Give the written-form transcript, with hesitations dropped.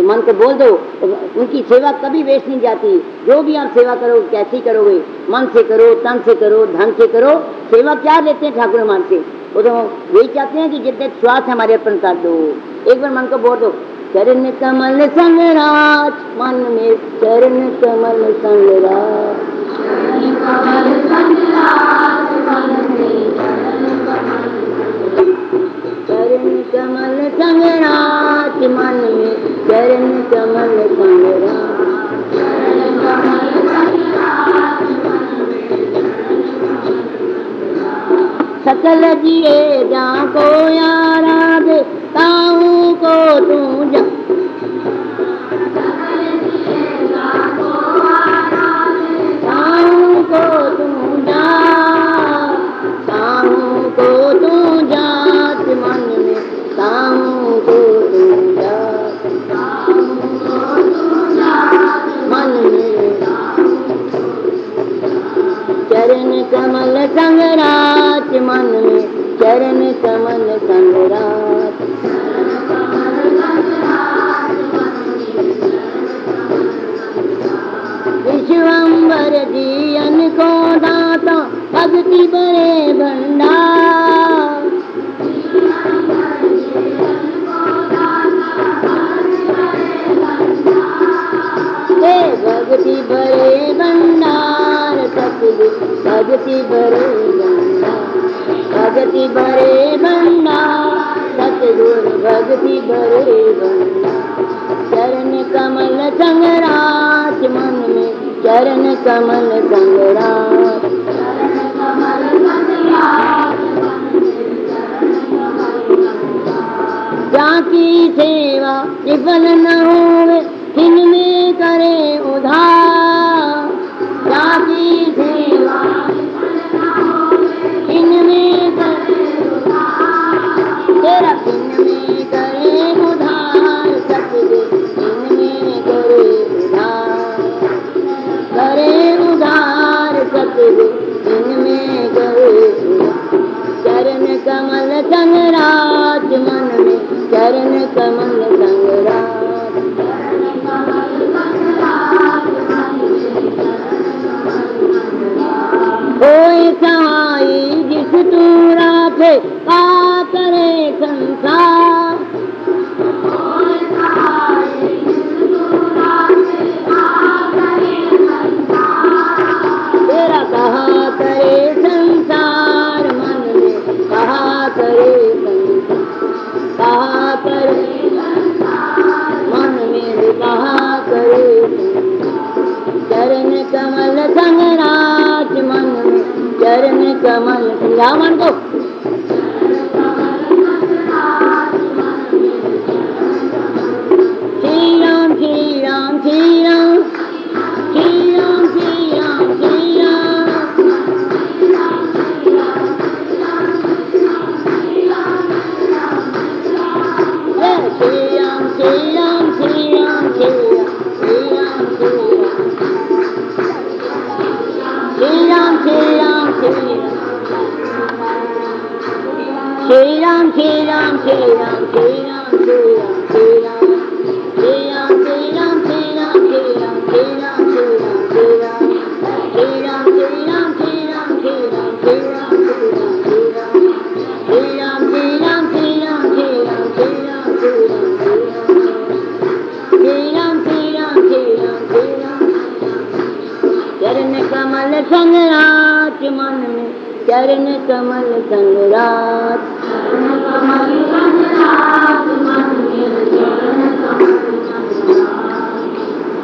मन को बोल दो, उनकी सेवा कभी वेस्ट नहीं जाती। जो भी आप सेवा करो, कैसी करोगे, मन से करो, तन से करो, धन से करो, सेवा क्या लेते हैं ठाकुर मान से? वो तो यही चाहते हैं कि जितने श्वास हमारे अर्पण कर दो। एक बार मन को बोल दो, चरण कमल संगराज, मन में चरण कमल संगराज, चरण कमल संगराज, मन में चरण कमल संगराज, मन में चरण कमल संगराज, चरण कमल संगराज, सकल जिए जा को आराधे, ताऊ को तू जा, सकल जिए जा को आराधे, ताऊ को तू जा, ताऊ को तू जात, मन में ताऊ को तू जात, ताऊ को तू जात, मन में चरण कमल संगराज, मन में चरण कमल संगराज, विश्वंबर जियन को दाता, भक्ति बड़े भंडार, भक्ति बड़े भंडार, सतगुरु भक्ति बड़े भंडार, भक्ति बड़े भंडार, सतगुरु भक्ति बड़े भंडार, चरण कमल संगराज, मन में चरण कमल संगराज, चरण कमल संगराज, जाकी सेवा विफल न होवे, इनमें करे उधार, जाकी सेवा इनमें करे उधार, तेरा इनमें करे उधार, सतगुरु इनमें करे उधार, करे उधार, सतगुरु इनमें करे उधार, चरण कमल संगराज, मन में चरण कमल संगराज, कोई सहाई जिस तू राखे, का करे संसार, कोई सहाई जिस तू राखे, का करे संसार, तेरा कहा करे संसार, मन में कहा करे संसार, कहा करे संसार, मन में कहा करे संसार, चरण कमल संगराज, मन में चरण कमल संगराज, मन को श्री राम श्री राम श्री राम, श्री राम श्री राम श्री राम, श्री राम श्री राम श्री राम, श्री राम श्री राम श्री राम, श्री राम श्री राम श्री राम, श्री राम श्री राम श्री राम, श्री राम श्री राम श्री राम, श्री राम श्री राम श्री राम, श्री राम श्री राम श्री राम, श्री राम श्री राम श्री राम, श्री राम श्री राम श्री राम श्री राम, श्री राम श्री राम श्री राम, श्री राम श्री राम श्री राम, श्री राम श्री राम श्री राम, श्री राम श्री राम श्री राम, श्री राम चरण कमल संगराज, मन में चरण कमल संगराज, चरण कमल